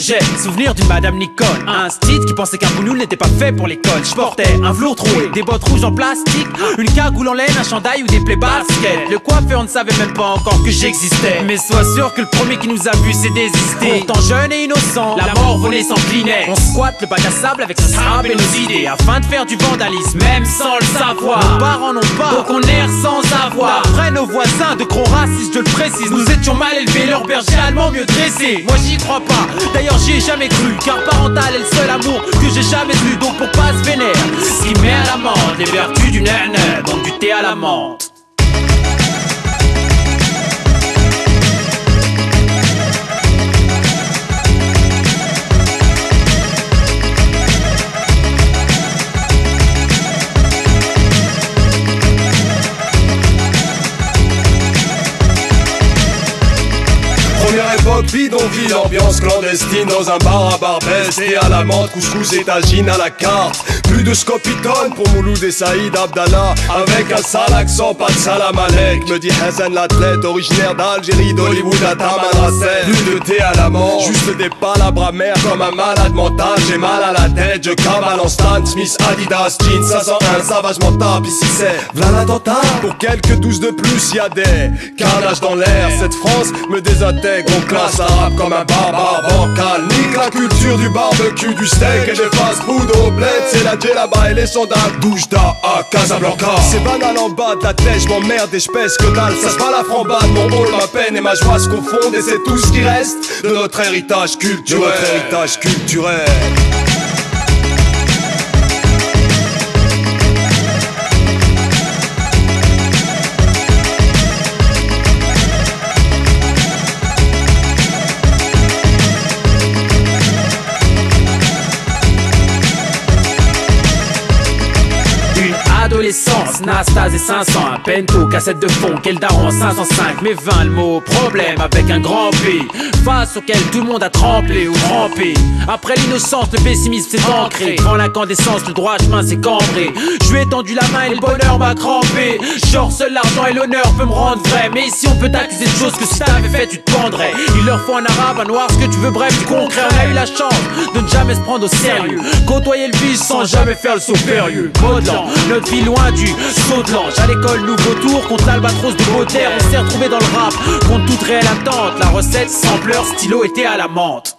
J'ai souvenir d'une madame Nicole, un style qui pensait qu'un bougnoul n'était pas fait pour l'école. Je portais un velours troué, des bottes rouges en plastique, une cagoule en laine, un chandail ou des plaies basket. Le coiffeur ne savait même pas encore que j'existais, mais sois sûr que le premier qui nous a vu s'est désisté. Pourtant jeune et innocent, la mort venait s'incliner. On squatte le bac à sable avec sa sable et nos idées, afin de faire du vandalisme, même sans le savoir. Nos parents n'ont pas, donc on erre sans avoir. D'après nos voisins de gros racistes, je le précise, nous étions mal élevés, leur berger allemand mieux dressé. Moi j'y crois pas, d'ailleurs j'y ai jamais cru, car parental est le seul amour que j'ai jamais eu. Donc pour pas se vénère, ce qui met à l'amende les vertus du nana, donc du thé à la menthe. Première époque, bidonville, ambiance clandestine dans un bar à Barbès. Thé à la menthe, couscous et tagine à la carte. Plus de scopitone pour Mouloud et Saïd Abdallah, avec un sale accent, pas de salam alek. Me dit Hassan l'athlète, originaire d'Algérie, d'Hollywood à Tamanrasset. Plus de thé à la menthe, juste des palabres amères comme un malade mental. J'ai mal à la tête, je cavale en Stan Smith, Adidas, jeans 501, savage mental. Ici c'est v'là l'attentat. Pour quelques 12 de plus, y'a des carnages dans l'air. Cette France me désintègre, on classe l'arabe comme un barbare bancal. Nique la culture du barbecue, du steak et des fast-food au bled. C'est la là-bas et les sandales, Doujda à Casablanca. C'est banal en bas de la tête, je m'emmerde et je pèse que dalle. Ça se bat la frambade, mon rôle, ma peine et ma joie se confondent. Et c'est tout ce qui reste de notre héritage culturel. Adolescence, Nastase et 500, un pento, cassette de fond, quel daron 505, mais 20 le mot, problème avec un grand P, face auquel tout le monde a tremblé ou trempé. Après l'innocence, le pessimisme s'est ancré, devant l'incandescence, le droit chemin s'est cambré. Je lui ai tendu la main et le bonheur m'a crampé. Genre seul l'argent et l'honneur peut me rendre vrai, mais ici on peut t'accuser de choses que si t'avais fait tu te pendrais. Il leur faut un arabe, un noir, ce que tu veux, bref du concret. On a eu la chance de ne jamais se prendre au sérieux, côtoyer le vice sans jamais faire le saut périlleux. Modelant, notre vie loin du saut de l'ange. À l'école, nouveau tour contre l'albatros de Baudelaire. On s'est retrouvé dans le rap contre toute réelle attente. La recette, sampleur, stylo était à la menthe.